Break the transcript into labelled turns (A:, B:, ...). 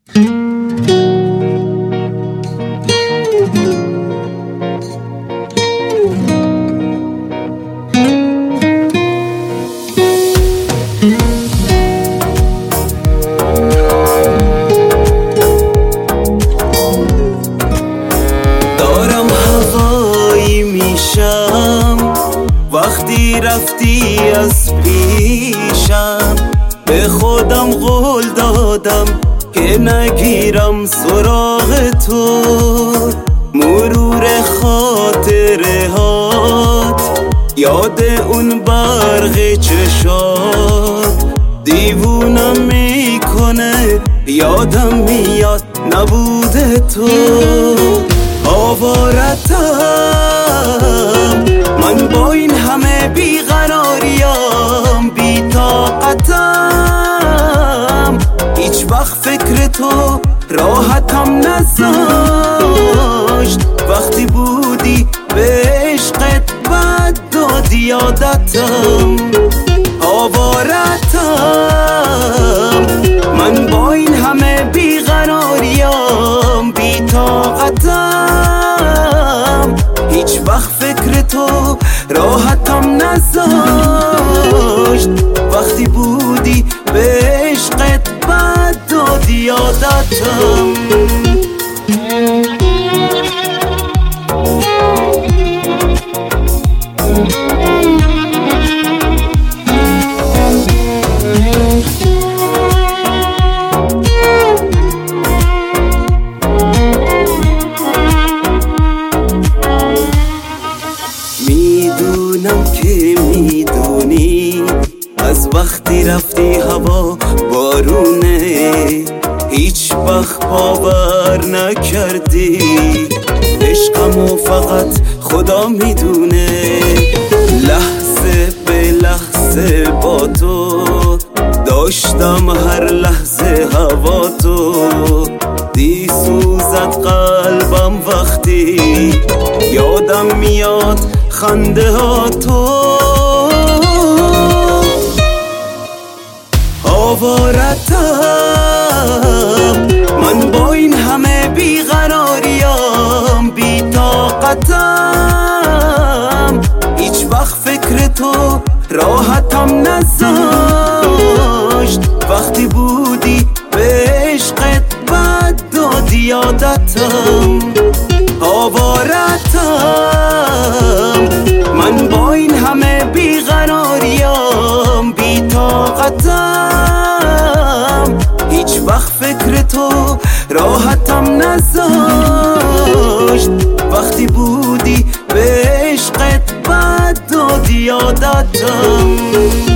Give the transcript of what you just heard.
A: دارم هوایی میشم وقتی رفتی از پیشم، به خودم قول دادم که نگیرم سراغ تو. مرور خاطره هات، یاد اون برق چشات دیوونم میکنه، یادم میاد نبوده تو. آوارتم من با این همه بیقراریم، بی طاقتم هیچ وقت فکر تو راحتم نذاشت. وقتی بودی به عشقت بد دادی یادتم. آوارتم من با این همه بیقراریم، بی طاقتم هیچ وقت فکر تو راحتم نذاشت. وقتی بودی به عشقت بد دادی یادتم. میدونم که میدونی از وقتی رفتی هوا بارونه، هیچ وقت باور نکردی عشقمو فقط خدا میدونه. لحظه به لحظه با تو داشتم هر لحظه هوا تو. دی سوزد قلبم وقتی یادم میاد خنده ها تو. آوارتم من با این همه بیقراریم، بی طاقتم هیچ وقت فکر تو راحتم نذاشت. وقتی بودی به عشقت بد دادی یادتم. آوارتم من با این همه بیقراریم، بی طاقتم هیچ وقت فکر تو راحتم نذاشت. وقتی بودی به عشقت بد دادی یادتم.